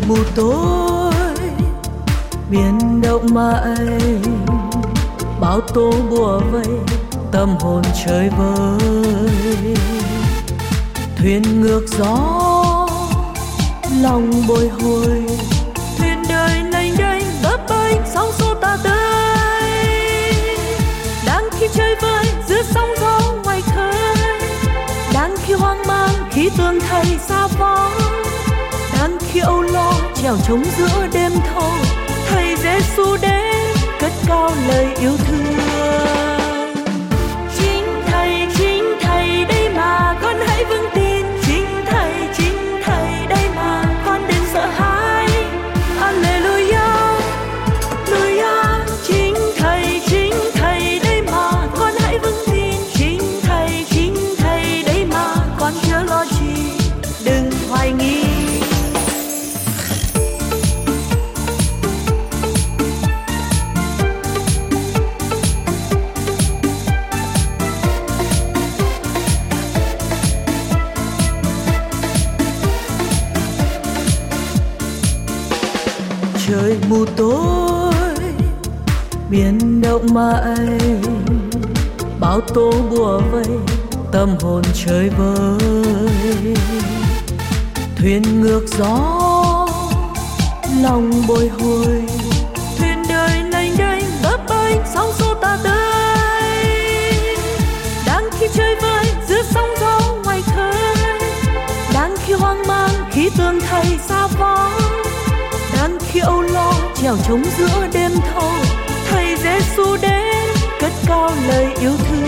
mù tối biển động mãi, bão tố bùa vây tâm hồn chơi vơi. Thuyền ngược gió lòng bồi hồi, thuyền đời nênh đênh bấp bênh sóng xô ta tới. Đang khi chơi vơi giữa sóng gió ngoài khơi, đang khi hoang mang khi tương thầy xa phó, đang khi âu lo trèo trống giữa đêm thâu. Thầy Giêsu đến cất cao lời yêu thương. Chính thầy đây mà con hãy vững tin. Chính thầy đây mà con đừng sợ hãi. Alleluia, Alleluia. Chính thầy đây mà con hãy vững tin. Chính thầy đây mà con chớ lo chi, đừng hoài nghi. Trời mù tối biển động mãi, bão tố bùa vây tâm hồn chơi vơi. Thuyền ngược gió lòng bồi hồi, thuyền đời nênh đênh bấp bênh sóng xô ta tới. Đang khi chơi vơi giữa sóng gió ngoài khơi, đang khi hoang mang khi tương thầy xa phó, đang khi âu lo trèo trống giữa đêm thâu. Thầy Giêsu đến cất cao lời yêu thương.